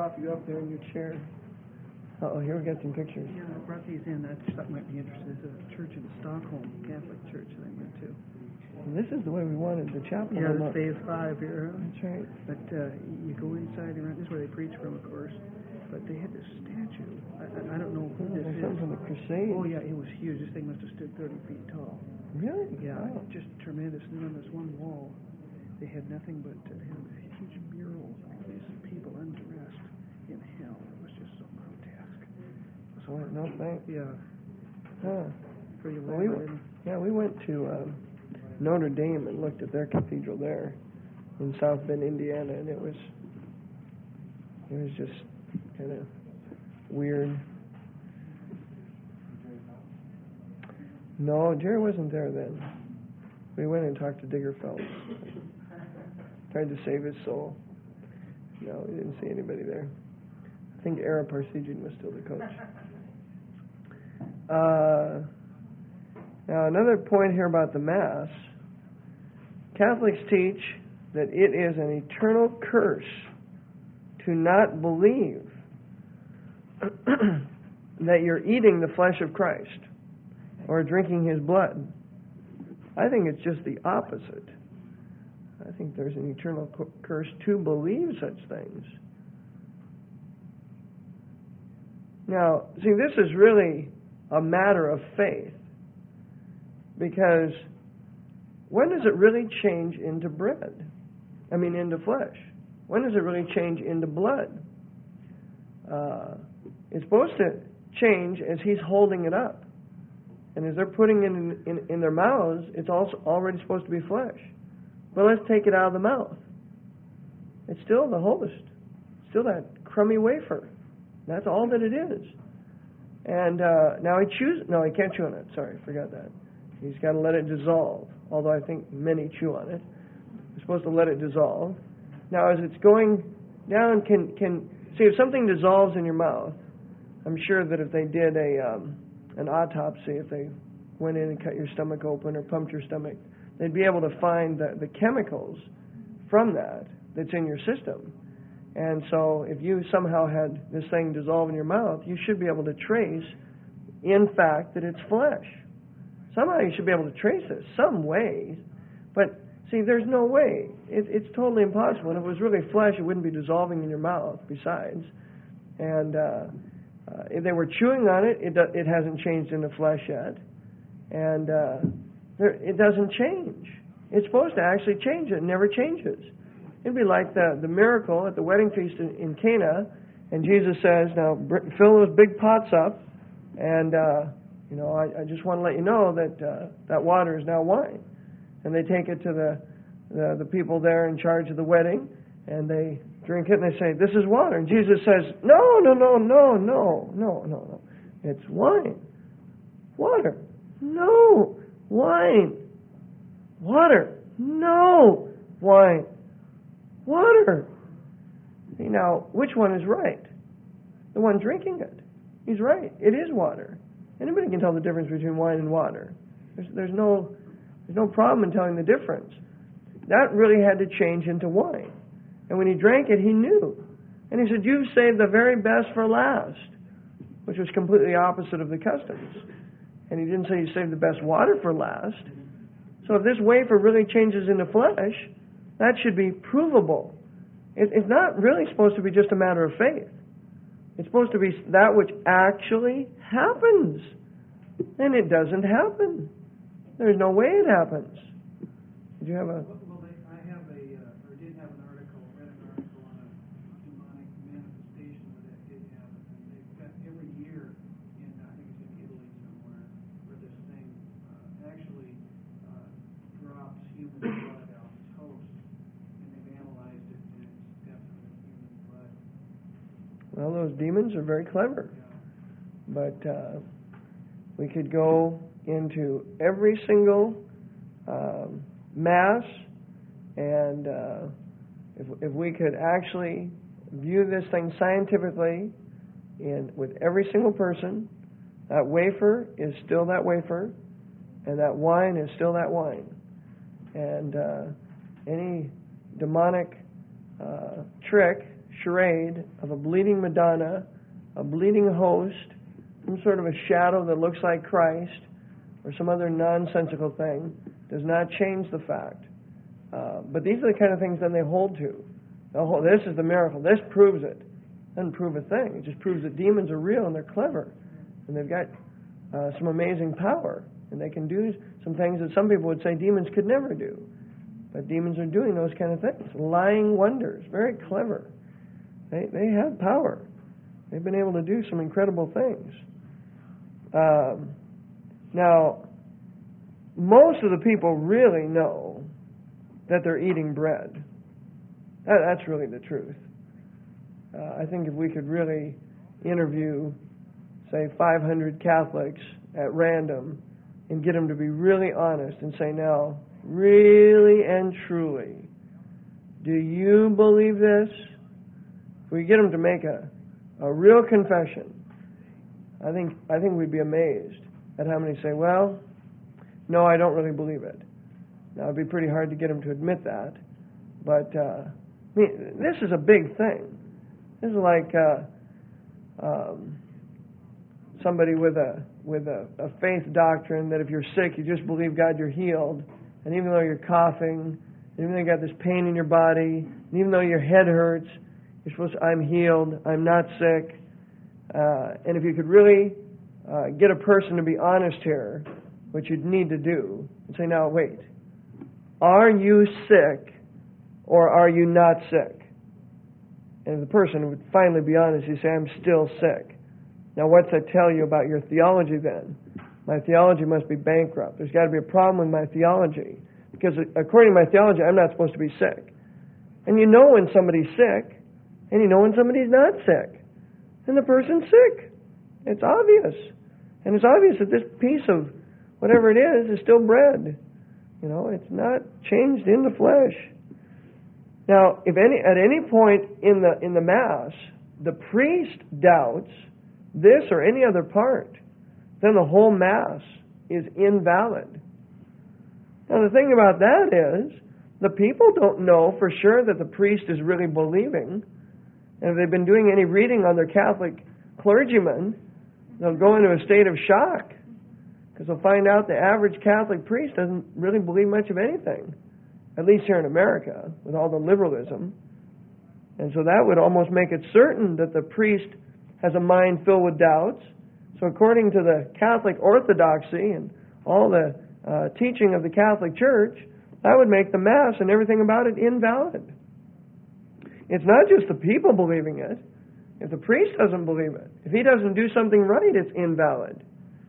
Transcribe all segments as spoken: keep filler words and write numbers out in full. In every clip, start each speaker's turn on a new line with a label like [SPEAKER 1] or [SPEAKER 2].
[SPEAKER 1] prop you up there in your chair. Uh-oh, here we got some pictures.
[SPEAKER 2] Yeah, I brought these in. I thought might be interested. There's a church in Stockholm, Catholic church that I went to.
[SPEAKER 1] And this is the way we wanted the chapel.
[SPEAKER 2] Yeah, this phase five here. Huh?
[SPEAKER 1] That's right.
[SPEAKER 2] But uh, you go inside, and this is where they preach from, of course. But they had this statue. I, I, I don't know who
[SPEAKER 1] Oh,
[SPEAKER 2] this
[SPEAKER 1] there's
[SPEAKER 2] is.
[SPEAKER 1] something from the Crusade.
[SPEAKER 2] Oh, yeah, it was huge. This thing must have stood thirty feet tall.
[SPEAKER 1] Really?
[SPEAKER 2] Yeah,
[SPEAKER 1] Wow.
[SPEAKER 2] just tremendous. And then on this one wall, they had nothing but uh, they had a huge mural of these people undressed in hell. It was just so grotesque.
[SPEAKER 1] So, no thanks.
[SPEAKER 2] Yeah,
[SPEAKER 1] Huh.
[SPEAKER 2] pretty
[SPEAKER 1] Well, we,
[SPEAKER 2] elaborate.
[SPEAKER 1] yeah, we went to um, Notre Dame and looked at their cathedral there in South Bend, Indiana, and it was it was just kind of weird. No, Jerry wasn't there then. We went and talked to Digger Phelps. Tried to save his soul. No, we didn't see anybody there. I think Ara Parsegian was still the coach. Uh, now, another point here about the Mass. Catholics teach that it is an eternal curse to not believe that you're eating the flesh of Christ or drinking His blood. I think it's just the opposite. I think there's an eternal curse to believe such things. Now, see, this is really a matter of faith, because when does it really change into bread? I mean, into flesh. When does it really change into blood? Uh, it's supposed to change as He's holding it up. And as they're putting it in, in, in their mouths, it's also already supposed to be flesh. But let's take it out of the mouth. It's still the host. Still that crummy wafer. That's all that it is. And uh, now he chews. No, he can't chew on it. Sorry, I forgot that. He's got to let it dissolve. Although I think many chew on it. You're supposed to let it dissolve. Now, as it's going down, can can see if something dissolves in your mouth. I'm sure that if they did a um, an autopsy, if they went in and cut your stomach open or pumped your stomach, they'd be able to find the, the chemicals from that that's in your system. And so if you somehow had this thing dissolve in your mouth, you should be able to trace, in fact, that it's flesh. Somehow you should be able to trace it, some way. But, see, there's no way. It, it's totally impossible. And if it was really flesh, it wouldn't be dissolving in your mouth, besides. And uh, uh, if they were chewing on it, it, do, it hasn't changed into flesh yet. And uh, there, it doesn't change. It's supposed to actually change. It never changes. It'd be like the, the miracle at the wedding feast in, in Cana, and Jesus says, now fill those big pots up, and, uh, you know, I, I just want to let you know that uh, that water is now wine. And they take it to the, the, the people there in charge of the wedding, and they drink it, and they say, this is water. And Jesus says, no, no, no, no, no, no, no, no. It's wine. Water. No. Wine. Water. No. Wine. Water. See, now, which one is right? The one drinking it. He's right. It is water. Anybody can tell the difference between wine and water. There's, there's no there's no problem in telling the difference. That really had to change into wine. And when he drank it, he knew. And he said, you've saved the very best for last, which was completely opposite of the customs. And he didn't say you saved the best water for last. So if this wafer really changes into flesh, that should be provable. It, it's not really supposed to be just a matter of faith. It's supposed to be that which actually happens. And it doesn't happen. There's no way it happens. Did you have a...
[SPEAKER 2] Well, they, I have a, uh, or did have an article, read an article on a demonic manifestation where that did happen. And they've got every year in, I think it's in Italy somewhere, where this thing uh, actually uh, drops human blood out its host. And they've analyzed it, and it's definitely human blood.
[SPEAKER 1] Well, those demons are very clever. But uh, we could go into every single um, mass, and uh, if, if we could actually view this thing scientifically in with every single person, that wafer is still that wafer, and that wine is still that wine. And uh, any demonic uh, trick charade of a bleeding Madonna, a bleeding host, some sort of a shadow that looks like Christ, or some other nonsensical thing, does not change the fact. Uh, but these are the kind of things then they hold to. They'll hold, this is the miracle. This proves it. Doesn't prove a thing. It just proves that demons are real and they're clever. And they've got uh, some amazing power. And they can do some things that some people would say demons could never do. But demons are doing those kind of things. Lying wonders. Very clever. They, they have power. They've been able to do some incredible things. Um, now, most of the people really know that they're eating bread. That, that's really the truth. Uh, I think if we could really interview, say, five hundred Catholics at random and get them to be really honest and say, now, really and truly, do you believe this? If we get them to make a, a real confession, I think I think we'd be amazed at how many say, well, no, I don't really believe it. Now, it'd be pretty hard to get them to admit that, but uh, I mean, this is a big thing. This is like uh, um, somebody with a with a, a faith doctrine that if you're sick, you just believe God, you're healed, and even though you're coughing, and even though you got this pain in your body, and even though your head hurts, you're supposed to, I'm healed, I'm not sick. Uh, and if you could really uh, get a person to be honest here, what you'd need to do, and say, now wait, are you sick or are you not sick? And if the person would finally be honest, you say, I'm still sick. Now what's that tell you about your theology then? My theology must be bankrupt. There's got to be a problem with my theology. Because according to my theology, I'm not supposed to be sick. And you know when somebody's sick, and you know when somebody's not sick. And the person's sick. It's obvious. And it's obvious that this piece of whatever it is is still bread. You know, it's not changed in the flesh. Now, if any at any point in the in the Mass, the priest doubts this or any other part, then the whole Mass is invalid. Now, the thing about that is, the people don't know for sure that the priest is really believing. And if they've been doing any reading on their Catholic clergymen, they'll go into a state of shock. Because they'll find out the average Catholic priest doesn't really believe much of anything. At least here in America, with all the liberalism. And so that would almost make it certain that the priest has a mind filled with doubts. So according to the Catholic orthodoxy and all the uh, teaching of the Catholic Church, that would make the Mass and everything about it invalid. It's not just the people believing it. If the priest doesn't believe it, if he doesn't do something right, it's invalid.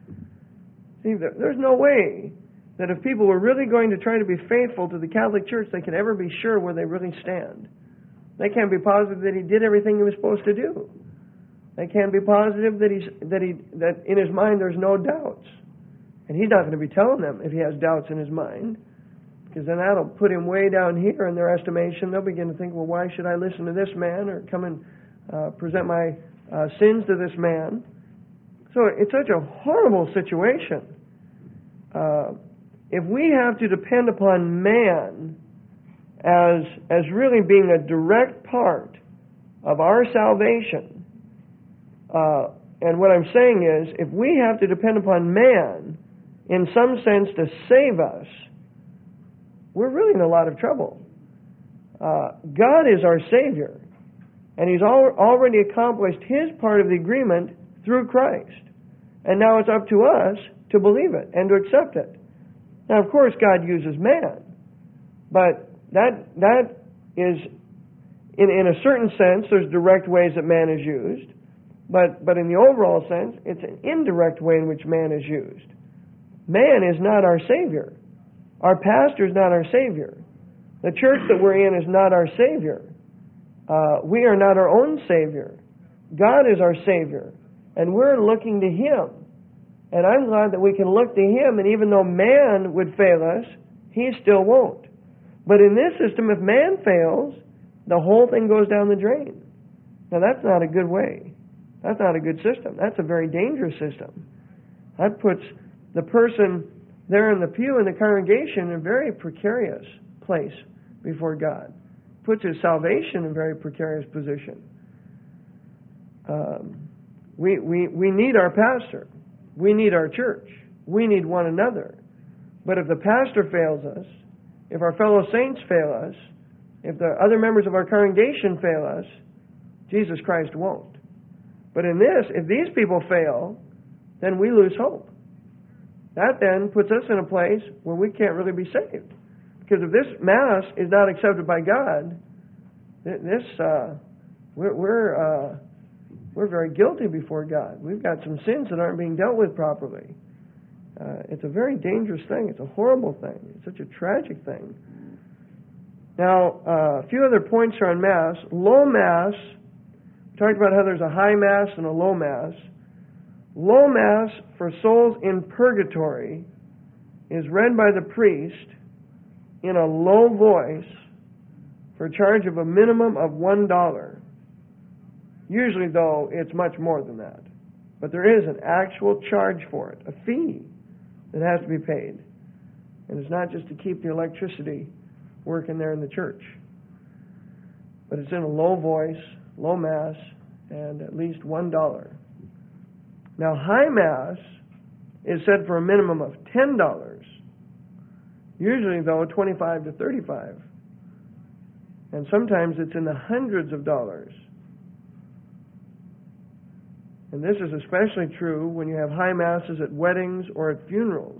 [SPEAKER 1] See, there's no way that if people were really going to try to be faithful to the Catholic Church, they could ever be sure where they really stand. They can't be positive that he did everything he was supposed to do. They can't be positive that he's that he that in his mind there's no doubts. And he's not going to be telling them if he has doubts in his mind, because then that'll put him way down here in their estimation. They'll begin to think, well, why should I listen to this man or come and uh, present my uh, sins to this man? So it's such a horrible situation. Uh, if we have to depend upon man as as really being a direct part of our salvation, uh, and what I'm saying is, if we have to depend upon man in some sense to save us, we're really in a lot of trouble. Uh, God is our Savior, and He's al- already accomplished His part of the agreement through Christ. And now it's up to us to believe it and to accept it. Now, of course, God uses man, but that that is, in, in a certain sense, there's direct ways that man is used, but, but in the overall sense, it's an indirect way in which man is used. Man is not our Savior. Our pastor is not our Savior. The church that we're in is not our Savior. Uh, we are not our own Savior. God is our Savior, and we're looking to Him. And I'm glad that we can look to Him, and even though man would fail us, He still won't. But in this system, if man fails, the whole thing goes down the drain. Now, that's not a good way. That's not a good system. That's a very dangerous system. That puts the person there in the pew in the congregation in a very precarious place before God. puts his salvation in a very precarious position. Um, we, we, we need our pastor. We need our church. We need one another. But if the pastor fails us, if our fellow saints fail us, if the other members of our congregation fail us, Jesus Christ won't. But in this, if these people fail, then we lose hope. That then puts us in a place where we can't really be saved. Because if this Mass is not accepted by God, this uh, we're we're, uh, we're very guilty before God. We've got some sins that aren't being dealt with properly. Uh, it's a very dangerous thing. It's a horrible thing. It's such a tragic thing. Now, uh, a few other points here on Mass. Low Mass, we talked about how there's a high Mass and a low Mass. Low Mass for souls in purgatory is read by the priest in a low voice for a charge of a minimum of one dollar. Usually, though, it's much more than that. But there is an actual charge for it, a fee that has to be paid. And it's not just to keep the electricity working there in the church. But it's in a low voice, low Mass, and at least one dollar. Now, high Mass is said for a minimum of ten dollars. Usually, though, twenty-five to thirty-five. And sometimes it's in the hundreds of dollars. And this is especially true when you have high Masses at weddings or at funerals.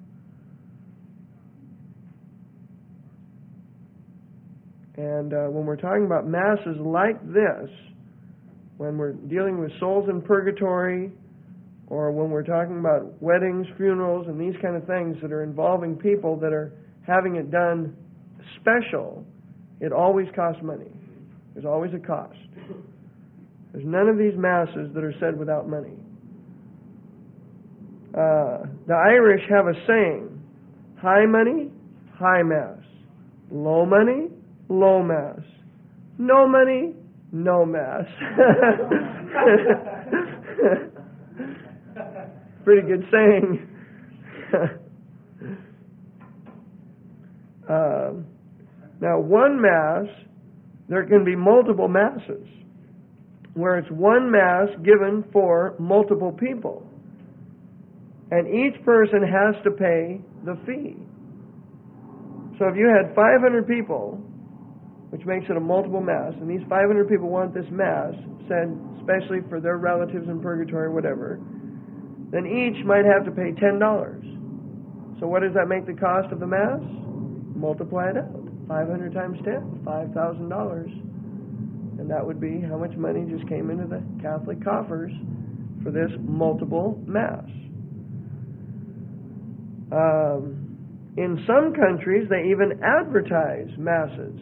[SPEAKER 1] And uh, when we're talking about Masses like this, when we're dealing with souls in purgatory, or when we're talking about weddings, funerals, and these kind of things that are involving people that are having it done special, it always costs money. There's always a cost. There's none of these Masses that are said without money. Uh, the Irish have a saying, high money, high Mass. Low money, low Mass. No money, no Mass. Pretty good saying. uh, now, one Mass, there can be multiple Masses, where it's one Mass given for multiple people. And each person has to pay the fee. So if you had five hundred people, which makes it a multiple Mass, and these five hundred people want this Mass said especially for their relatives in purgatory or whatever, then each might have to pay ten dollars. So what does that make the cost of the Mass? Multiply it out. five hundred times ten, five thousand dollars. And that would be how much money just came into the Catholic coffers for this multiple Mass. Um, in some countries, they even advertise Masses.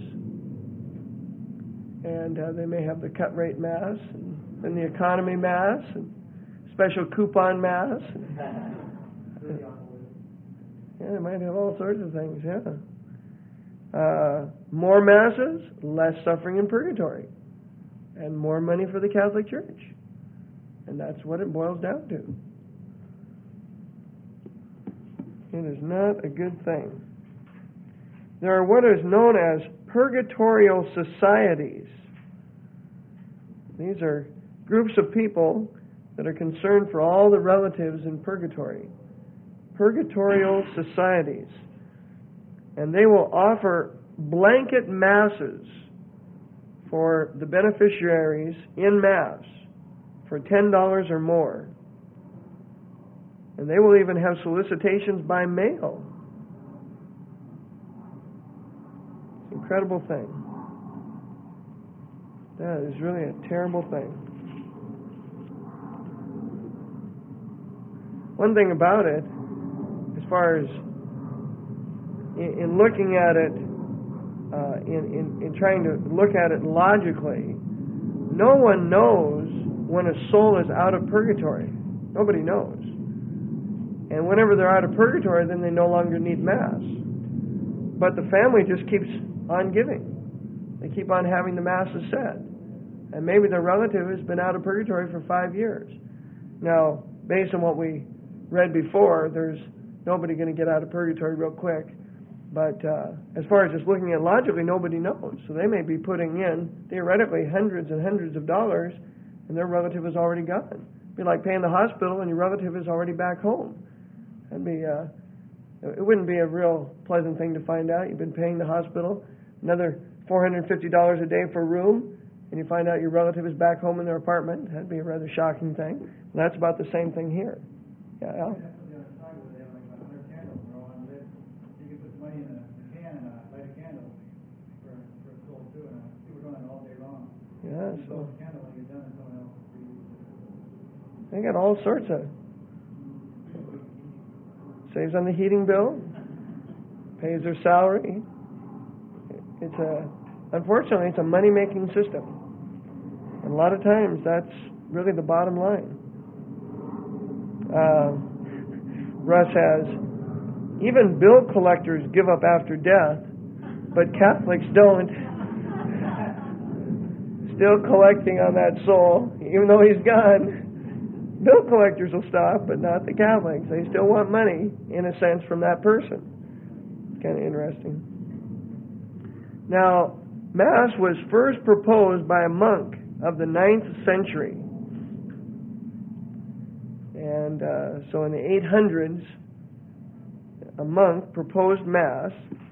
[SPEAKER 1] And uh, they may have the cut rate Mass, and, and the economy Mass, and special coupon Mass. And, uh, yeah, they might have all sorts of things, yeah. Uh, more Masses, less suffering in purgatory. And more money for the Catholic Church. And that's what it boils down to. It is not a good thing. There are what is known as purgatorial societies. These are groups of people that are concerned for all the relatives in purgatory. Purgatorial societies. And they will offer blanket Masses for the beneficiaries in Mass for ten dollars or more. And they will even have solicitations by mail. It's an incredible thing. That is really a terrible thing. One thing about it, as far as in, in looking at it, uh, in, in, in trying to look at it logically, no one knows when a soul is out of purgatory. Nobody knows. And whenever they're out of purgatory, then they no longer need Mass. But the family just keeps on giving. They keep on having the Masses said. And maybe their relative has been out of purgatory for five years. Now, based on what we read before, there's nobody going to get out of purgatory real quick. But uh, as far as just looking at logically, nobody knows. So they may be putting in, theoretically, hundreds and hundreds of dollars, and their relative is already gone. It'd be like paying the hospital and your relative is already back home. That'd be, uh, it wouldn't be a real pleasant thing to find out. You've been paying the hospital another four hundred fifty dollars a day for a room, and you find out your relative is back home in their apartment. That'd be a rather shocking thing. And that's about the same thing here. Yeah, Al? Yeah, so they got all sorts of, saves on the heating bill, pays their salary. It's a, unfortunately, it's a money-making system. And a lot of times, that's really the bottom line. Uh, Russ has, even bill collectors give up after death, but Catholics don't. Still collecting on that soul, even though he's gone. Bill collectors will stop, but not the Catholics. They still want money, in a sense, from that person. It's kind of interesting. Now, Mass was first proposed by a monk of the ninth century. And uh, so in the eight hundreds, a monk proposed Mass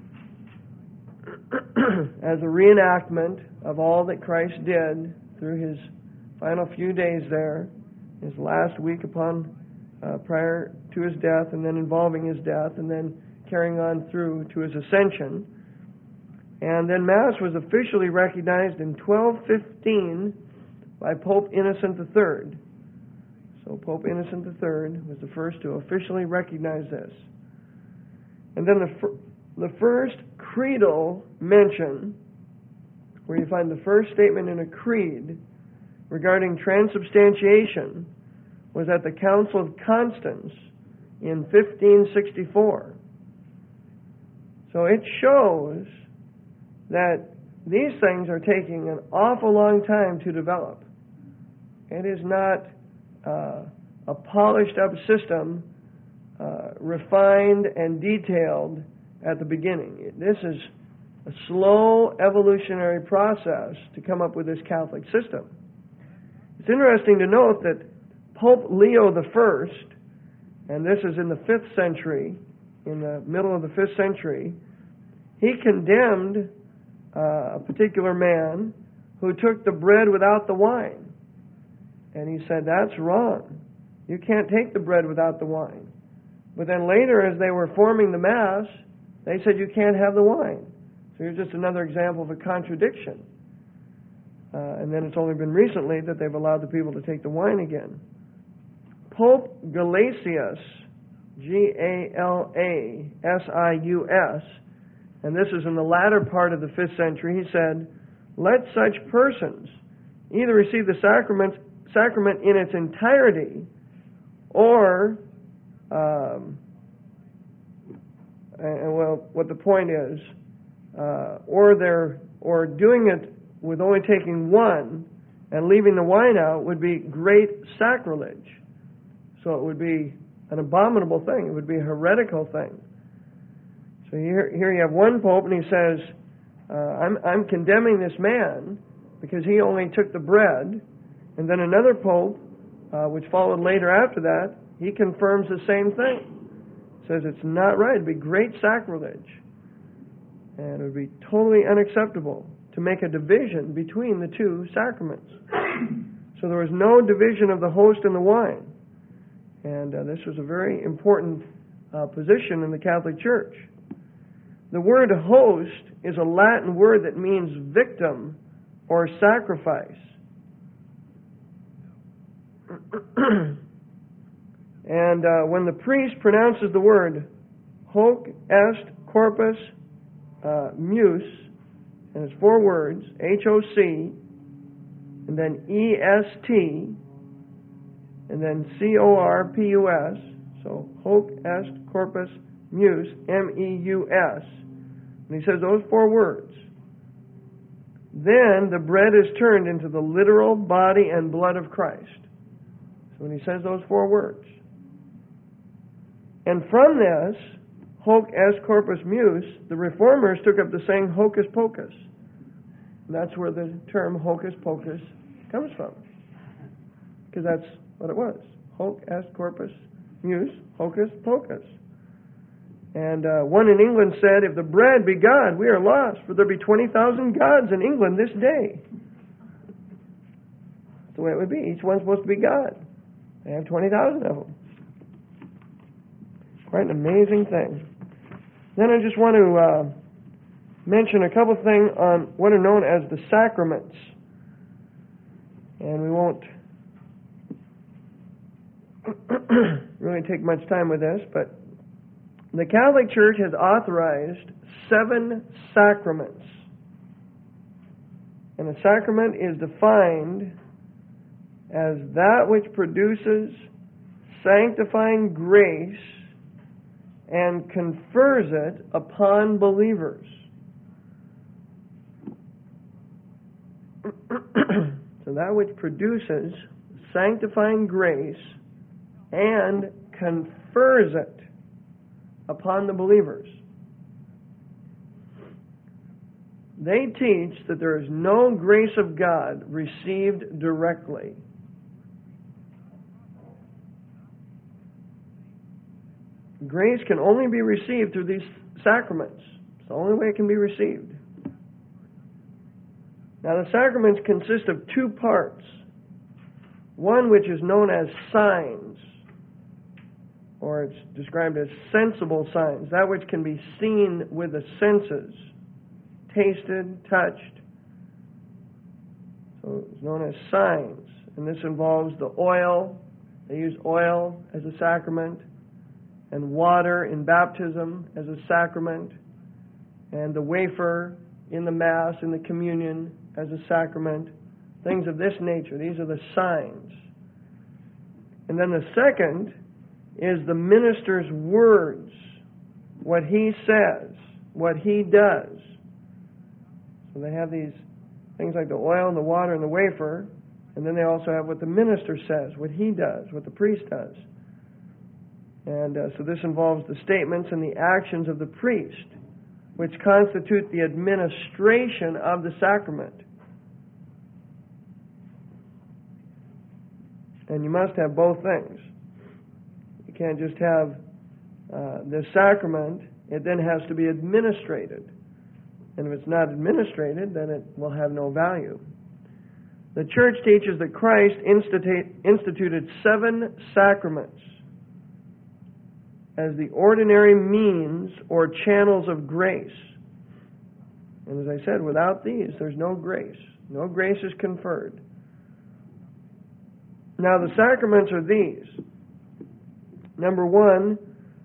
[SPEAKER 1] as a reenactment of all that Christ did through his final few days there, his last week upon uh, prior to his death, and then involving his death, and then carrying on through to his ascension. And then Mass was officially recognized in twelve fifteen by Pope Innocent the Third. So Pope Innocent the Third was the first to officially recognize this. And then the fir- the first creedal mention, where you find the first statement in a creed regarding transubstantiation, was at the Council of Constance in fifteen sixty-four. So it shows that these things are taking an awful long time to develop. It is not uh, a polished up system, uh, refined and detailed at the beginning. This is a slow evolutionary process to come up with this Catholic system. It's interesting to note that Pope Leo the First, and this is in the fifth century, in the middle of the fifth century, he condemned uh, a particular man who took the bread without the wine. And he said, that's wrong. You can't take the bread without the wine. But then later, as they were forming the Mass, they said you can't have the wine. So here's just another example of a contradiction. Uh, and then it's only been recently that they've allowed the people to take the wine again. Pope Galasius, G A L A S I U S, and this is in the latter part of the fifth century, he said, let such persons either receive the sacrament, sacrament in its entirety, or, um, and well, what the point is, uh, or they're, or doing it with only taking one and leaving the wine out would be great sacrilege. So it would be an abominable thing. It would be a heretical thing. So here, here you have one pope, and he says, uh, I'm, I'm condemning this man because he only took the bread. And then another pope, uh, which followed later after that, he confirms the same thing. Says it's not right. It would be great sacrilege. And it would be totally unacceptable to make a division between the two sacraments. So there was no division of the host and the wine. And uh, this was a very important uh, position in the Catholic Church. The word host is a Latin word that means victim or sacrifice. And uh, when the priest pronounces the word hoc est corpus uh, meus, and it's four words, H O C, and then E S T, and then C O R P U S, so hoc est corpus meus, M E U S, and he says those four words. Then the bread is turned into the literal body and blood of Christ. So when he says those four words. And from this, hoc est corpus meus, the Reformers took up the saying hocus pocus. And that's where the term hocus pocus comes from. Because that's what it was. Hoc est corpus meus, hocus pocus. And uh, one in England said, if the bread be God, we are lost, for there be twenty thousand gods in England this day. That's the way it would be. Each one's supposed to be God. They have twenty thousand of them. Quite an amazing thing. Then I just want to uh, mention a couple things on what are known as the sacraments. And we won't really take much time with this, but the Catholic Church has authorized seven sacraments. And a sacrament is defined as that which produces sanctifying grace and confers it upon believers. So that which produces sanctifying grace and confers it upon the believers. They teach that there is no grace of God received directly. Grace can only be received through these sacraments. It's the only way it can be received. Now, the sacraments consist of two parts. One which is known as signs, or it's described as sensible signs, that which can be seen with the senses, tasted, touched. So it's known as signs. And this involves the oil. They use oil as a sacrament, and water in baptism as a sacrament, and the wafer in the Mass, in the communion as a sacrament. Things of this nature. These are the signs. And then the second is the minister's words, what he says, what he does. So they have these things like the oil and the water and the wafer, and then they also have what the minister says, what he does, what the priest does. And uh, so this involves the statements and the actions of the priest, which constitute the administration of the sacrament. And you must have both things. You can't just have uh, the sacrament, it then has to be administrated. And if it's not administrated, then it will have no value. The Church teaches that Christ institute, instituted seven sacraments as the ordinary means or channels of grace. And as I said, without these, there's no grace. No grace is conferred. Now, the sacraments are these. Number one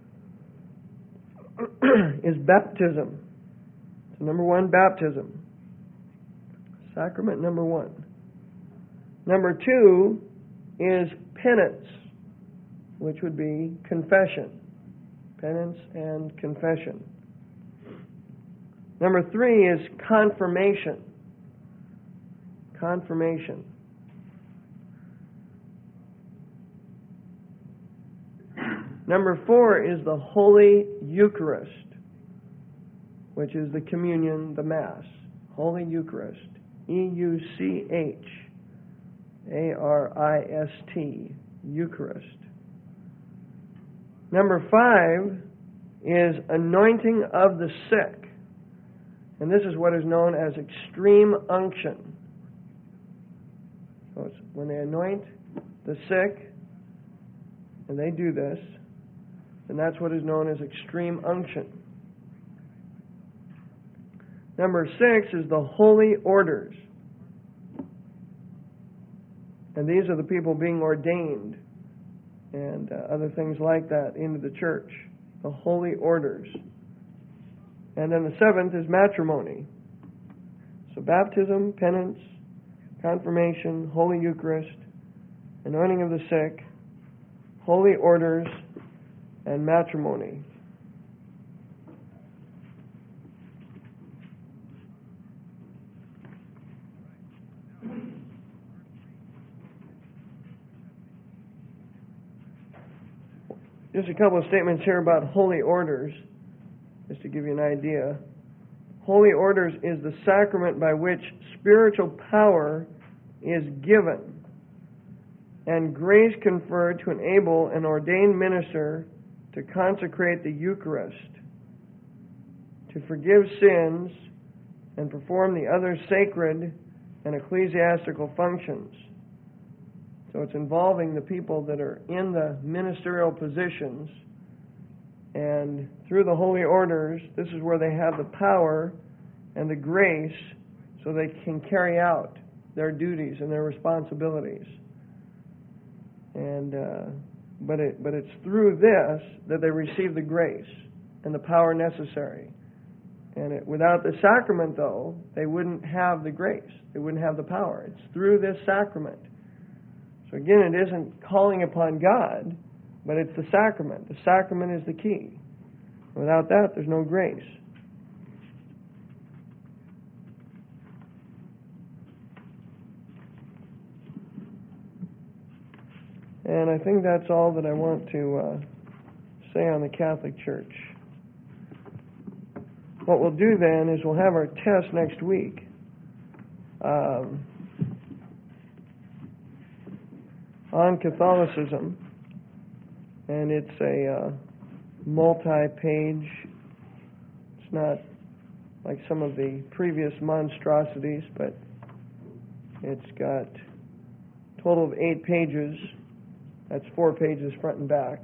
[SPEAKER 1] is baptism. So number one, baptism. Sacrament number one. Number two is penance, which would be confession. Penance and confession. Number three is confirmation. Confirmation. Number four is the Holy Eucharist, which is the communion, the Mass. Holy Eucharist. E U C H A R I S T. Eucharist. Number five is anointing of the sick. And this is what is known as extreme unction. So it's when they anoint the sick, and they do this, and that's what is known as extreme unction. Number six is the holy orders. And these are the people being ordained and uh, other things like that into the church. The holy orders. And then the seventh is matrimony. So baptism, penance, confirmation, Holy Eucharist, anointing of the sick, holy orders, and matrimony. Just a couple of statements here about holy orders. just to give you an idea. Holy orders is the sacrament by which spiritual power is given and grace conferred to enable an ordained minister to consecrate the Eucharist, to forgive sins, and perform the other sacred and ecclesiastical functions. So it's involving the people that are in the ministerial positions, and through the holy orders, this is where they have the power and the grace so they can carry out their duties and their responsibilities. And uh, but it but it's through this that they receive the grace and the power necessary. And it, without the sacrament, though, they wouldn't have the grace. They wouldn't have the power. It's through this sacrament. So again, it isn't calling upon God, but it's the sacrament. The sacrament is the key. Without that, there's no grace. And I think that's all that I want to uh, say on the Catholic Church. What we'll do then is we'll have our test next week. Um, on Catholicism, and it's a uh, multi-page. It's not like some of the previous monstrosities, but it's got a total of eight pages. That's four pages front and back.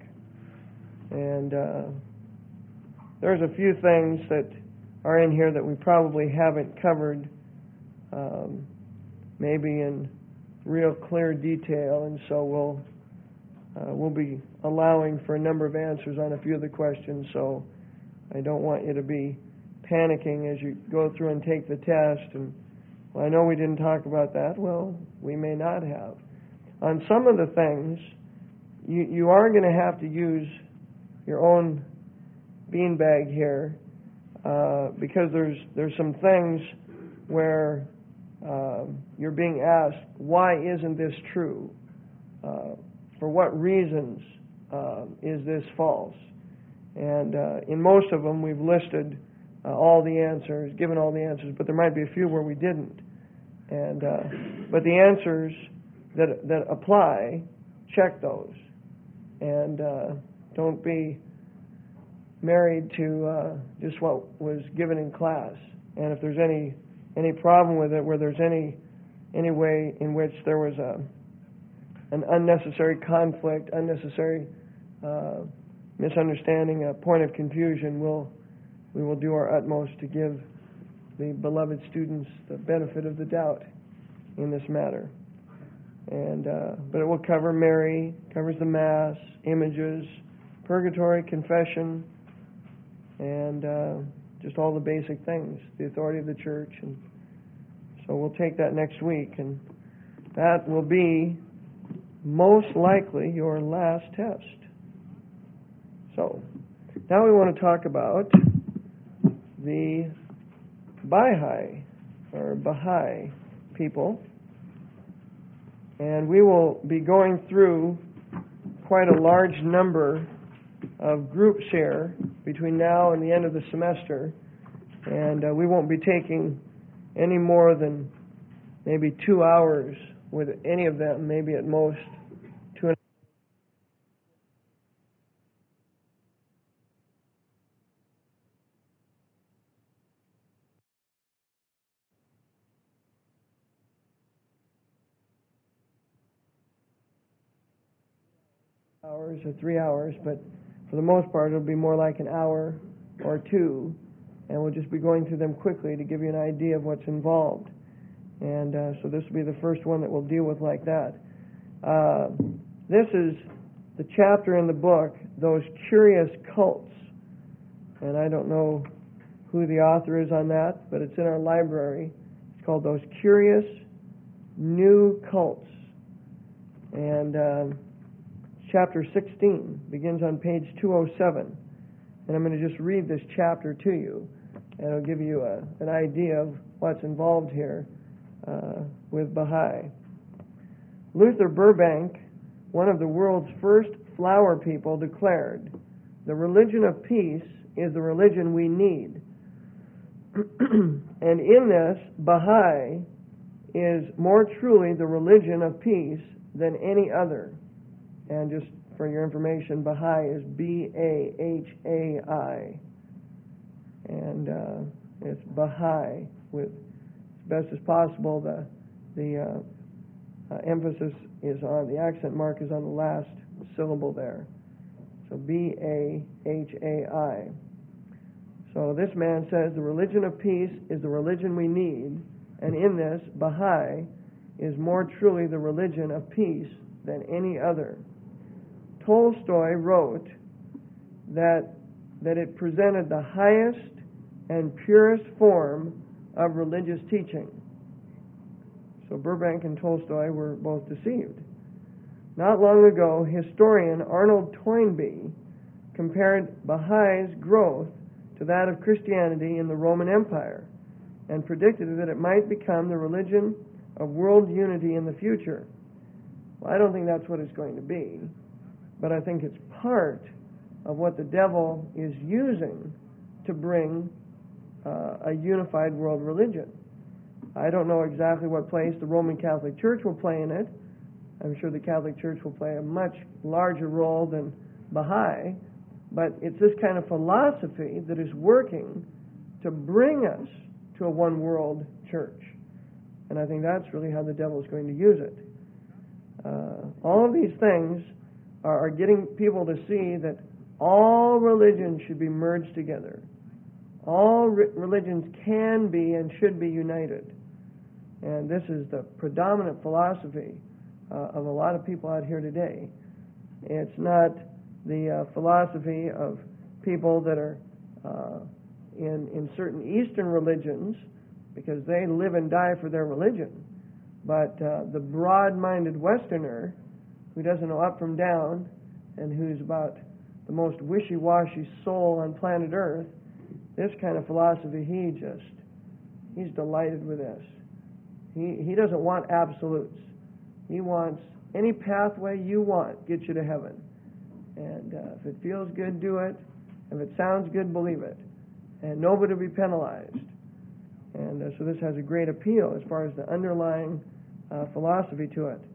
[SPEAKER 1] And uh, there's a few things that are in here that we probably haven't covered, um, maybe in real clear detail, and so we'll uh, we'll be allowing for a number of answers on a few of the questions. So I don't want you to be panicking as you go through and take the test. And well, I know we didn't talk about that. Well, we may not have. On some of the things, you you are going to have to use your own beanbag here, uh, because there's there's some things where uh, you're being asked, why isn't this true? Uh, for what reasons uh, is this false? And uh, in most of them, we've listed uh, all the answers, given all the answers, but there might be a few where we didn't. And uh, but the answers that that apply, check those, and uh, don't be married to uh, just what was given in class. And if there's any any problem with it, where there's any any way in which there was a an unnecessary conflict, unnecessary uh, misunderstanding, a point of confusion, we'll we will do our utmost to give the beloved students the benefit of the doubt in this matter. And uh, but it will cover Mary, covers the Mass, images, purgatory, confession, and uh, just all the basic things, the authority of the Church. And so we'll take that next week, and that will be most likely your last test. So now we want to talk about the Baha'i, or Baha'i people. And we will be going through quite a large number of groups here between now and the end of the semester. And uh, we won't be taking any more than maybe two hours with any of them, maybe at most two and hours or three hours, but for the most part it'll be more like an hour or two, and we'll just be going through them quickly to give you an idea of what's involved. And uh, so this will be the first one that we'll deal with like that. Uh, this is the chapter in the book, Those Curious Cults. And I don't know who the author is on that, but it's in our library. It's called Those Curious New Cults. And um, chapter sixteen begins on page two oh seven. And I'm going to just read this chapter to you, and it'll give you a, an idea of what's involved here uh, with Baha'i. Luther Burbank, one of the world's first flower people, declared, "The religion of peace is the religion we need. And in this, Baha'i is more truly the religion of peace than any other. And just for your information, Baha'i is B A H A I. And uh, it's Baha'i with, as best as possible, the, the uh, uh, emphasis is on, the accent mark is on the last syllable there. So B A H A I. So this man says the religion of peace is the religion we need, and in this, Baha'i is more truly the religion of peace than any other. Tolstoy wrote that, that it presented the highest and purest form of religious teaching. So Burbank and Tolstoy were both deceived. Not long ago, historian Arnold Toynbee compared Baha'is' growth to that of Christianity in the Roman Empire and predicted that it might become the religion of world unity in the future. Well, I don't think that's what it's going to be, but I think it's part of what the devil is using to bring uh, a unified world religion. I don't know exactly what place the Roman Catholic Church will play in it. I'm sure the Catholic Church will play a much larger role than Baha'i, but it's this kind of philosophy that is working to bring us to a one-world church. And I think that's really how the devil is going to use it. Uh, all of these things are, are getting people to see that all religions should be merged together. All re- religions can be and should be united. And this is the predominant philosophy uh, of a lot of people out here today. It's not the uh, philosophy of people that are uh, in, in certain Eastern religions, because they live and die for their religion. But uh, the broad-minded Westerner, who doesn't know up from down, and who's about the most wishy-washy soul on planet Earth, this kind of philosophy, he just, he's delighted with this. He, he doesn't want absolutes. He wants any pathway you want gets you to heaven. And uh, if it feels good, do it. If it sounds good, believe it. And nobody will be penalized. And uh, so this has a great appeal as far as the underlying uh, philosophy to it.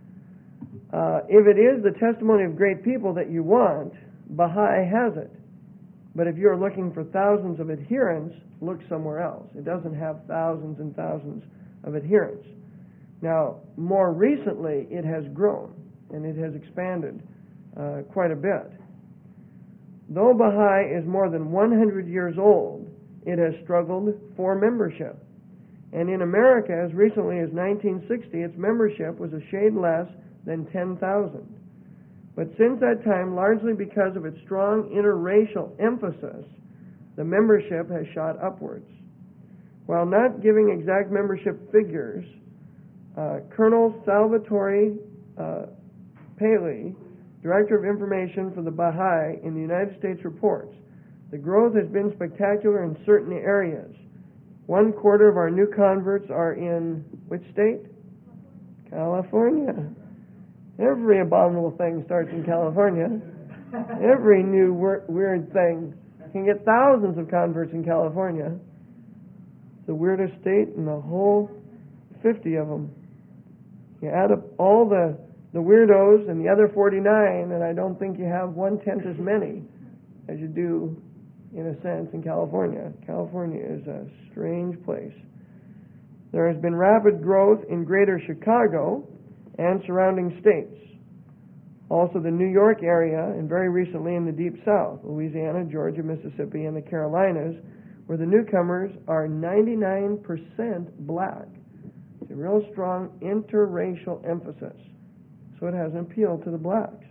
[SPEAKER 1] Uh, if it is the testimony of great people that you want, Baha'i has it. But if you're looking for thousands of adherents, look somewhere else. It doesn't have thousands and thousands of adherents. Now, more recently, it has grown, and it has expanded uh, quite a bit. Though Baha'i is more than one hundred years old, it has struggled for membership. And in America, as recently as nineteen sixty, its membership was a shade less than ten thousand. But since that time, largely because of its strong interracial emphasis, the membership has shot upwards. While not giving exact membership figures, uh, Colonel Salvatore uh, Paley, Director of Information for the Baha'i in the United States, reports, the growth has been spectacular in certain areas. One quarter of our new converts are in which state? California. Every abominable thing starts in California. Every new wor- weird thing can get thousands of converts in California. It's the weirdest state in the whole fifty of them. You add up all the, the weirdos and the other forty-nine, and I don't think you have one-tenth as many as you do, in a sense, in California. California is a strange place. There has been rapid growth in greater Chicago and surrounding states. Also the New York area, and very recently in the Deep South, Louisiana, Georgia, Mississippi, and the Carolinas, where the newcomers are ninety-nine percent black. It's a real strong interracial emphasis. So it has an appeal to the blacks.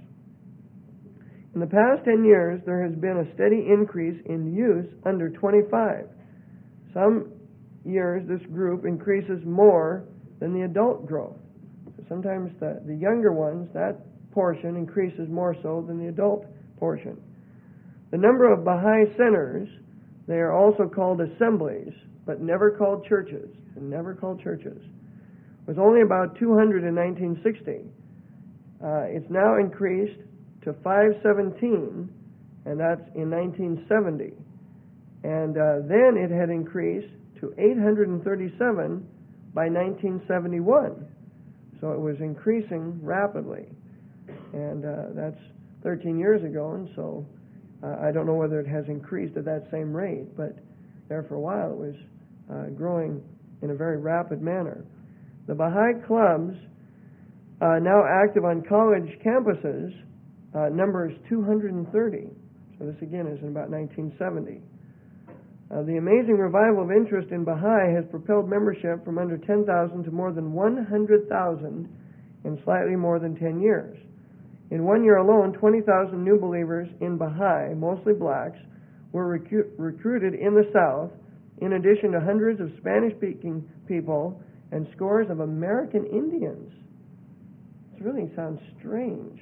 [SPEAKER 1] In the past ten years, there has been a steady increase in youth under twenty-five. Some years, this group increases more than the adult growth. So sometimes the, the younger ones, that portion increases more so than the adult portion. The number of Baha'i centers, they are also called assemblies, but never called churches, and never called churches, was only about two hundred in nineteen sixty. Uh, it's now increased to five seventeen, and that's in nineteen seventy. And uh, then it had increased to eight hundred thirty-seven by nineteen seventy-one. So it was increasing rapidly. And uh, that's thirteen years ago, and so uh, I don't know whether it has increased at that same rate, but there for a while it was uh, growing in a very rapid manner. The Baha'i clubs, uh, now active on college campuses, uh, numbers two hundred thirty. So this again is in about nineteen seventy. Uh, the amazing revival of interest in Baha'i has propelled membership from under ten thousand to more than one hundred thousand in slightly more than ten years. In one year alone, twenty thousand new believers in Baha'i, mostly blacks, were recu- recruited in the South, in addition to hundreds of Spanish-speaking people and scores of American Indians. This really sounds strange.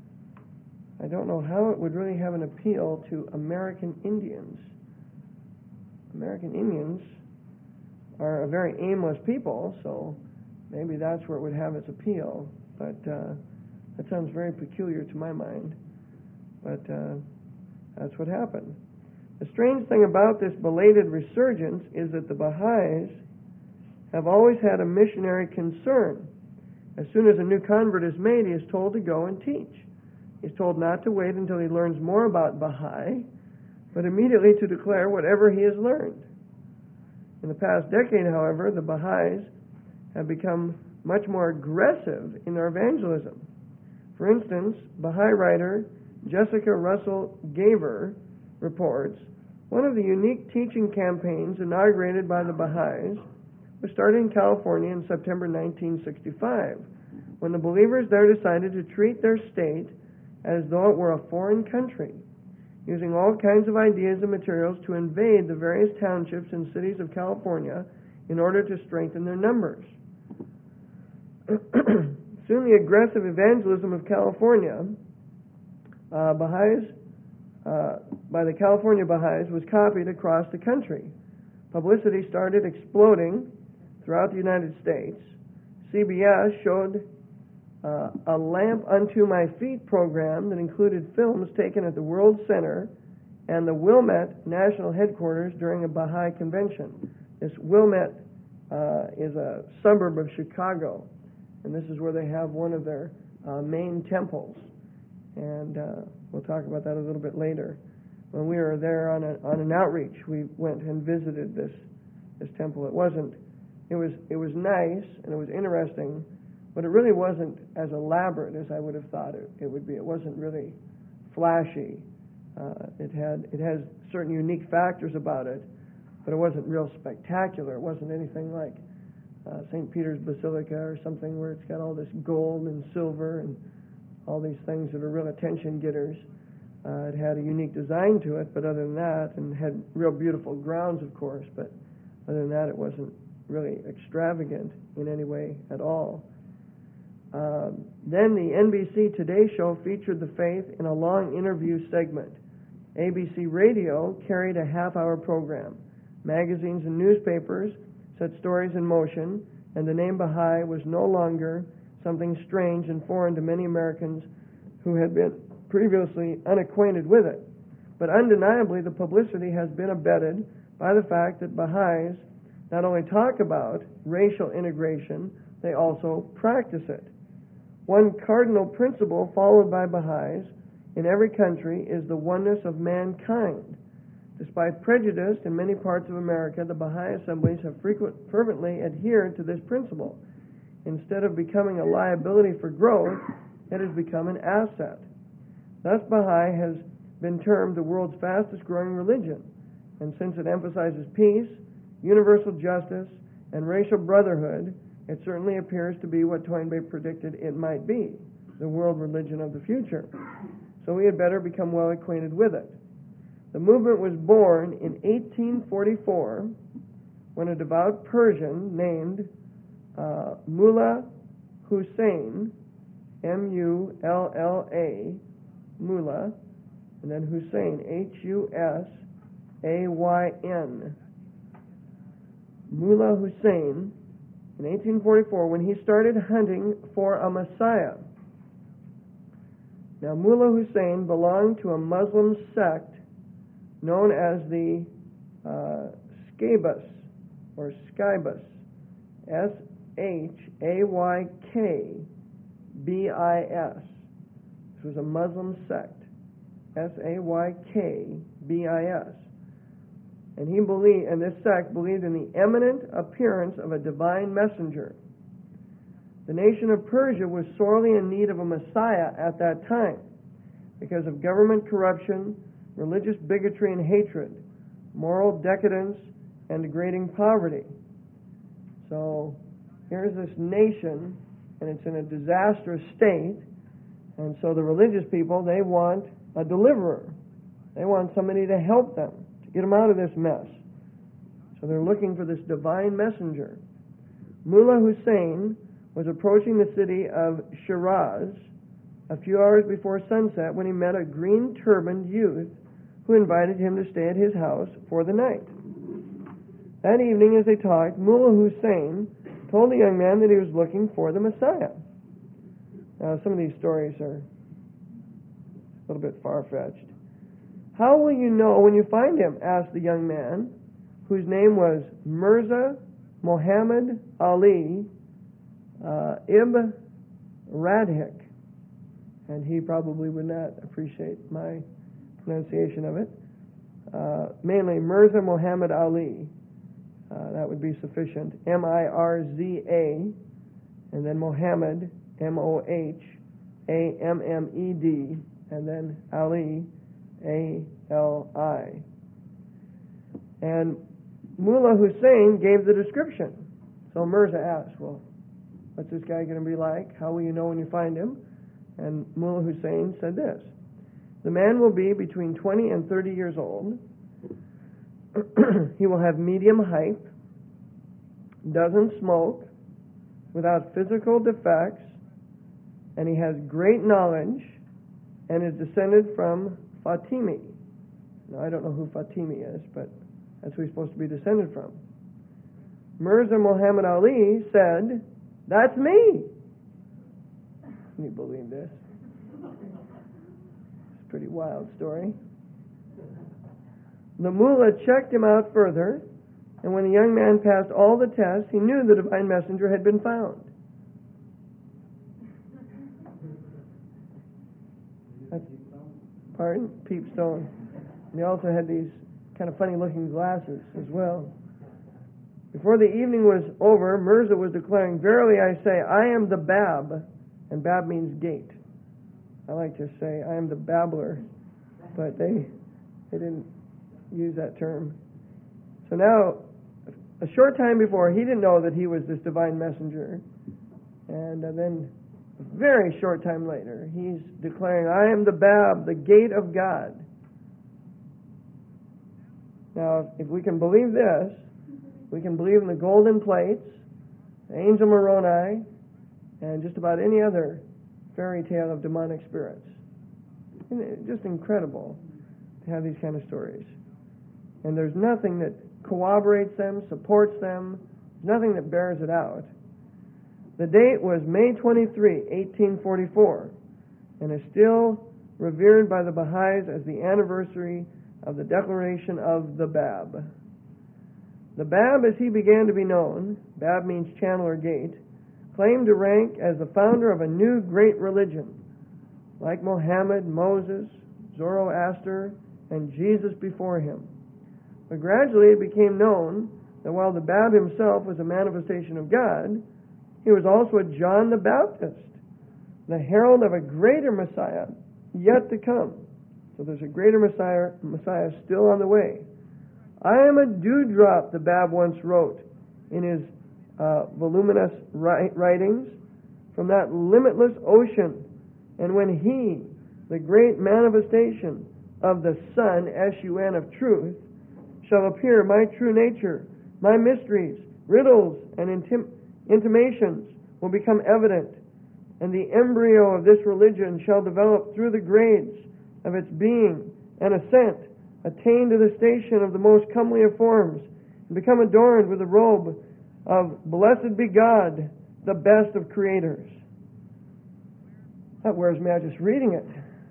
[SPEAKER 1] I don't know how it would really have an appeal to American Indians. American Indians are a very aimless people, so maybe that's where it would have its appeal. But uh, that sounds very peculiar to my mind. But uh, that's what happened. The strange thing about this belated resurgence is that the Baha'is have always had a missionary concern. As soon as a new convert is made, he is told to go and teach. He's told not to wait until he learns more about Baha'i, but immediately to declare whatever he has learned. In the past decade, however, the Baha'is have become much more aggressive in their evangelism. For instance, Baha'i writer Jessica Russell Gaver reports, one of the unique teaching campaigns inaugurated by the Baha'is was started in California in September nineteen sixty-five, when the believers there decided to treat their state as though it were a foreign country, using all kinds of ideas and materials to invade the various townships and cities of California in order to strengthen their numbers. Soon the aggressive evangelism of California uh, Baha'is, uh, by the California Baha'is was copied across the country. Publicity started exploding throughout the United States. C B S showed Uh, a Lamp Unto My Feet program that included films taken at the World Center and the Wilmette National Headquarters during a Baha'i convention. This Wilmette uh, is a suburb of Chicago, and this is where they have one of their uh, main temples. And uh, we'll talk about that a little bit later. When we were there on, a, on an outreach, we went and visited this this temple. It wasn't. It was it was nice and it was interesting, but it really wasn't as elaborate as I would have thought it, it would be. It wasn't really flashy. Uh, it had it has certain unique factors about it, but it wasn't real spectacular. It wasn't anything like uh, Saint Peter's Basilica or something where it's got all this gold and silver and all these things that are real attention getters. Uh, it had a unique design to it, but other than that, and had real beautiful grounds, of course, but other than that, it wasn't really extravagant in any way at all. Um, then the N B C Today show featured the faith in a long interview segment. A B C Radio carried a half-hour program. Magazines and newspapers set stories in motion, and the name Baha'i was no longer something strange and foreign to many Americans who had been previously unacquainted with it. But undeniably, the publicity has been abetted by the fact that Baha'is not only talk about racial integration, they also practice it. One cardinal principle followed by Baha'is in every country is the oneness of mankind. Despite prejudice in many parts of America, the Baha'i assemblies have frequent, fervently adhered to this principle. Instead of becoming a liability for growth, it has become an asset. Thus, Baha'i has been termed the world's fastest growing religion, and since it emphasizes peace, universal justice, and racial brotherhood, it certainly appears to be what Toynbee predicted it might be, the world religion of the future. So we had better become well acquainted with it. The movement was born in eighteen forty-four when a devout Persian named uh, Mullah Hussein, M U L L A, Mullah, and then Hussein, H U S A Y N. Mullah Hussein, in eighteen forty-four, when he started hunting for a Messiah. Now, Mullah Hussein belonged to a Muslim sect known as the uh, Skybus, or Skybus, S H A Y K B I S. This was a Muslim sect, S A Y K B I S. And he believed, and this sect believed in the imminent appearance of a divine messenger. The nation of Persia was sorely in need of a Messiah at that time because of government corruption, religious bigotry and hatred, moral decadence, and degrading poverty. So here's this nation, and it's in a disastrous state, and so the religious people, they want a deliverer. They want somebody to help them, to get them out of this mess. So they're looking for this divine messenger. Mullah Hussein was approaching the city of Shiraz a few hours before sunset when he met a green-turbaned youth who invited him to stay at his house for the night. That evening, as they talked, Mullah Hussein told the young man that he was looking for the Messiah. Now, some of these stories are a little bit far-fetched. How will you know when you find him? Asked the young man, whose name was Mirza Muhammad Ali uh, Ibn Radhik. And he probably would not appreciate my pronunciation of it. Uh, mainly Mirza Muhammad Ali. Uh, that would be sufficient. M I R Z A, and then Muhammad, M O H A M M E D, and then Ali, A L I. And Mullah Hussein gave the description. So Mirza asked, well, what's this guy going to be like? How will you know when you find him? And Mullah Hussein said this: the man will be between twenty and thirty years old. He will have medium height, doesn't smoke, without physical defects, and he has great knowledge, and is descended from Fatimi. Now, I don't know who Fatimi is, but that's who he's supposed to be descended from. Mirza Muhammad Ali said, "That's me." Can you believe this? It's a pretty wild story. The mullah checked him out further, and when the young man passed all the tests, he knew the divine messenger had been found. That's, pardon? Peepstone. And he also had these kind of funny-looking glasses as well. Before the evening was over, Mirza was declaring, "Verily I say, I am the Bab," and Bab means gate. I like to say, I am the babbler, but they they didn't use that term. So now, a short time before, he didn't know that he was this divine messenger, and uh, then a very short time later, he's declaring, "I am the Bab, the gate of God." Now, if we can believe this, we can believe in the golden plates, the angel Moroni, and just about any other fairy tale of demonic spirits. And it's just incredible to have these kind of stories. And there's nothing that corroborates them, supports them, nothing that bears it out. The date was May twenty-third, eighteen forty-four, and is still revered by the Baha'is as the anniversary of the declaration of the Bab. The Bab, as he began to be known, Bab means channel or gate, claimed to rank as the founder of a new great religion, like Muhammad, Moses, Zoroaster, and Jesus before him. But gradually it became known that while the Bab himself was a manifestation of God, he was also a John the Baptist, the herald of a greater Messiah yet to come. So there's a greater Messiah, Messiah still on the way. "I am a dewdrop," the Bab once wrote in his uh, voluminous writings, "from that limitless ocean, and when he, the great manifestation of the Son, S U N of truth, shall appear, my true nature, my mysteries, riddles, and intim- intimations will become evident, and the embryo of this religion shall develop through the grades of its being and ascent, attain to the station of the most comely of forms, and become adorned with the robe of blessed be God, the best of creators." That wears me out just reading it.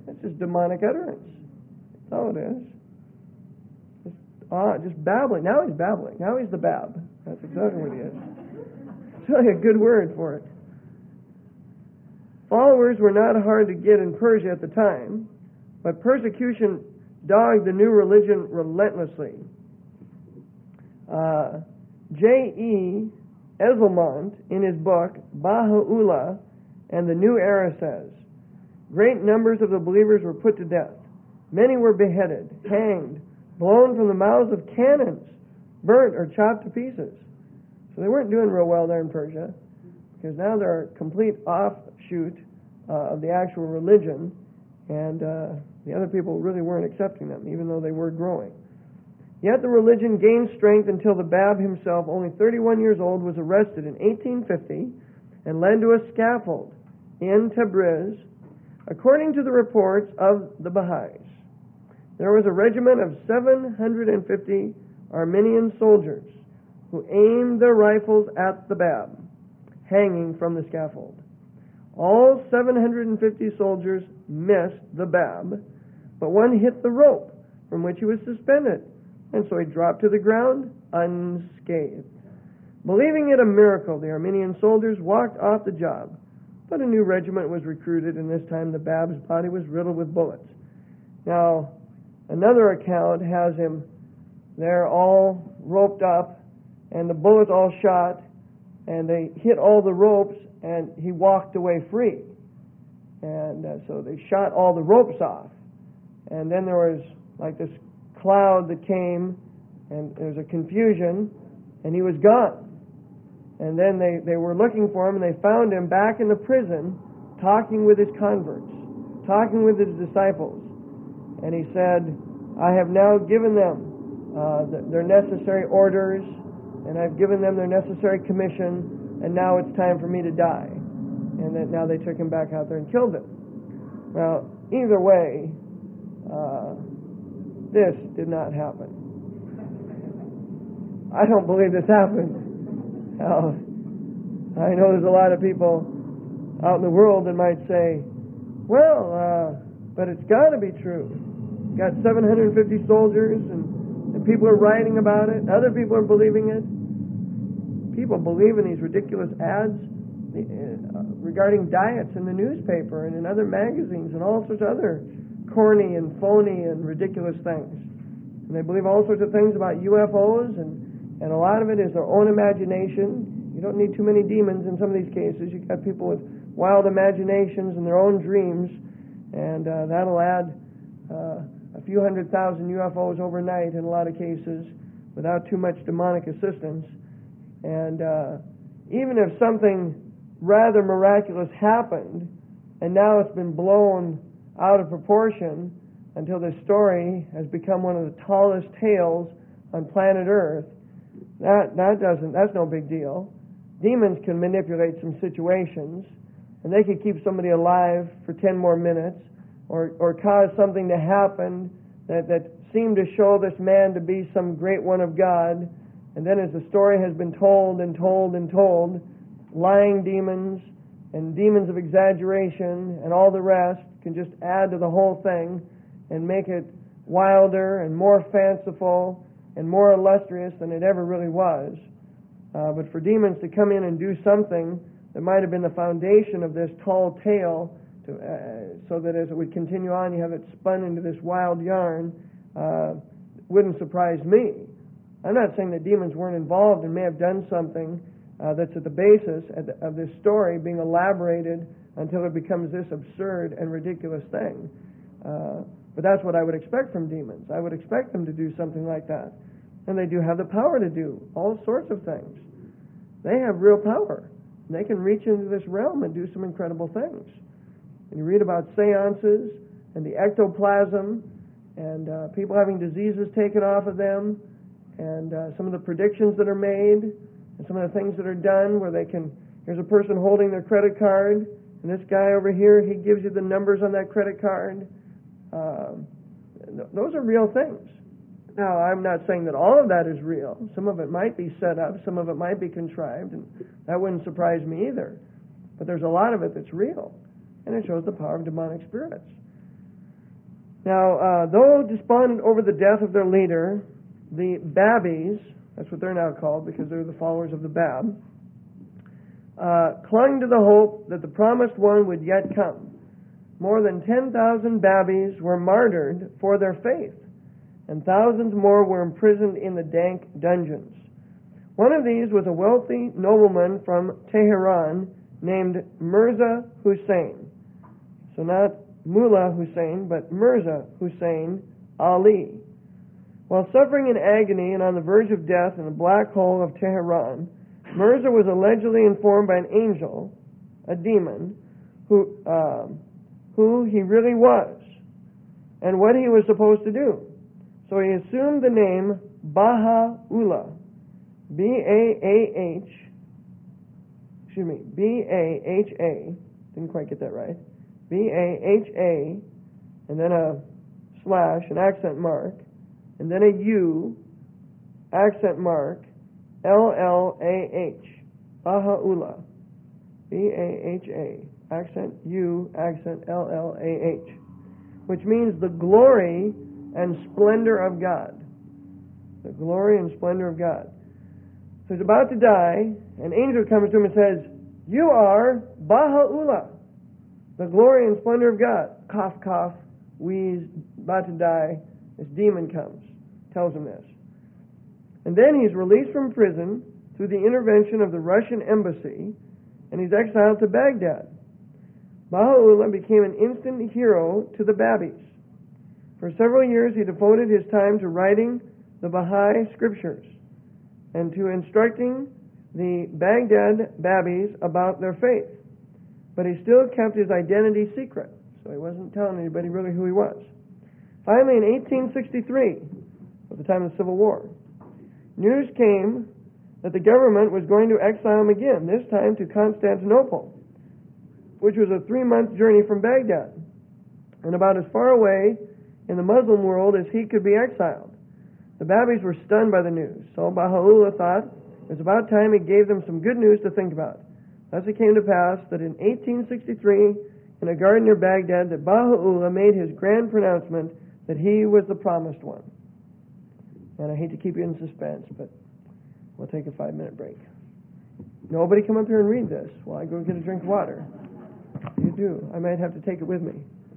[SPEAKER 1] That's just demonic utterance. That's all it is. Just, ah, just babbling. Now he's babbling. Now he's the bab. That's exactly what he is. It's really a good word for it. Followers were not hard to get in Persia at the time, but persecution dogged the new religion relentlessly. Uh, J E Ezelmont, in his book Baha'u'llah and the New Era, says, great numbers of the believers were put to death. Many were beheaded, hanged, blown from the mouths of cannons, burnt or chopped to pieces. So they weren't doing real well there in Persia, because now they're a complete offshoot uh, of the actual religion, and uh, the other people really weren't accepting them, even though they were growing. Yet the religion gained strength until the Bab himself, only thirty-one years old, was arrested in eighteen fifty and led to a scaffold in Tabriz, according to the reports of the Baha'is. There was a regiment of seven hundred fifty Armenian soldiers who aimed their rifles at the Bab, hanging from the scaffold. All seven hundred fifty soldiers missed the Bab, but one hit the rope from which he was suspended, and so he dropped to the ground unscathed. Believing it a miracle, the Armenian soldiers walked off the job, but a new regiment was recruited, and this time the Bab's body was riddled with bullets. Now, another account has him there all roped up, and the bullets all shot, and they hit all the ropes, and he walked away free. And uh, so they shot all the ropes off. And then there was like this cloud that came, and there was a confusion, and he was gone. And then they, they were looking for him, and they found him back in the prison, talking with his converts, talking with his disciples. And he said, I have now given them uh, the, their necessary orders, and I've given them their necessary commission, and now it's time for me to die. And then now they took him back out there and killed him. Well, either way, uh, this did not happen. I don't believe this happened. Now, I know there's a lot of people out in the world that might say, well, uh, but it's got to be true. You've got seven hundred fifty soldiers, and, and people are writing about it, and other people are believing it. People believe in these ridiculous ads uh, regarding diets in the newspaper and in other magazines and all sorts of other corny and phony and ridiculous things. And they believe all sorts of things about U F Os, and, and a lot of it is their own imagination. You don't need too many demons in some of these cases. You've got people with wild imaginations and their own dreams, and uh, that'll add uh, a few hundred thousand U F Os overnight in a lot of cases without too much demonic assistance. And uh, even if something rather miraculous happened, and now it's been blown out of proportion until this story has become one of the tallest tales on planet Earth, that that doesn't that's no big deal. Demons can manipulate some situations, and they could keep somebody alive for ten more minutes, or or cause something to happen that that seemed to show this man to be some great one of God. And then as the story has been told and told and told, lying demons and demons of exaggeration and all the rest can just add to the whole thing and make it wilder and more fanciful and more illustrious than it ever really was. Uh, but for demons to come in and do something that might have been the foundation of this tall tale, to, uh, so that as it would continue on, you have it spun into this wild yarn, uh, wouldn't surprise me. I'm not saying that demons weren't involved and may have done something uh, that's at the basis of this story being elaborated until it becomes this absurd and ridiculous thing. Uh, but that's what I would expect from demons. I would expect them to do something like that. And they do have the power to do all sorts of things. They have real power. They can reach into this realm and do some incredible things. And you read about seances and the ectoplasm and uh, people having diseases taken off of them, and uh, some of the predictions that are made, and some of the things that are done where they can, here's a person holding their credit card, and this guy over here, he gives you the numbers on that credit card. Uh, th- those are real things. Now, I'm not saying that all of that is real. Some of it might be set up, some of it might be contrived, and that wouldn't surprise me either. But there's a lot of it that's real, and it shows the power of demonic spirits. Now, uh, though despondent over the death of their leader, the Babis, that's what they're now called because they're the followers of the Bab, uh, clung to the hope that the promised one would yet come. More than ten thousand Babis were martyred for their faith, and thousands more were imprisoned in the dank dungeons. One of these was a wealthy nobleman from Tehran named Mirza Hussein. So not Mullah Hussein, but Mirza Hussein Ali. While suffering in agony and on the verge of death in the black hole of Tehran, Mirza was allegedly informed by an angel, a demon, who, uh, who he really was and what he was supposed to do. So he assumed the name Baha'u'llah, B A A H, excuse me, B A H A, didn't quite get that right, B A H A, and then a slash, an accent mark, and then a U, accent mark, L L A H, Baha'u'llah, B A H A, accent U, accent L L A H, which means the glory and splendor of God. The glory and splendor of God. So he's about to die, an angel comes to him and says, "You are Baha'u'llah, the glory and splendor of God." Cough, cough, wheeze, about to die. This demon comes, tells him this. And then he's released from prison through the intervention of the Russian embassy, and he's exiled to Baghdad. Baha'u'llah became an instant hero to the Babis. For several years he devoted his time to writing the Baha'i scriptures and to instructing the Baghdad Babis about their faith. But he still kept his identity secret, so he wasn't telling anybody really who he was. Finally, in eighteen sixty-three, at the time of the Civil War, news came that the government was going to exile him again, this time to Constantinople, which was a three-month journey from Baghdad, and about as far away in the Muslim world as he could be exiled. The Babis were stunned by the news, so Baha'u'llah thought it was about time he gave them some good news to think about. Thus it came to pass that in eighteen sixty-three, in a garden near Baghdad, that Baha'u'llah made his grand pronouncement that he was the promised one. And I hate to keep you in suspense, but we'll take a five-minute break. Nobody come up here and read this while I go get a drink of water. You do. I might have to take it with me.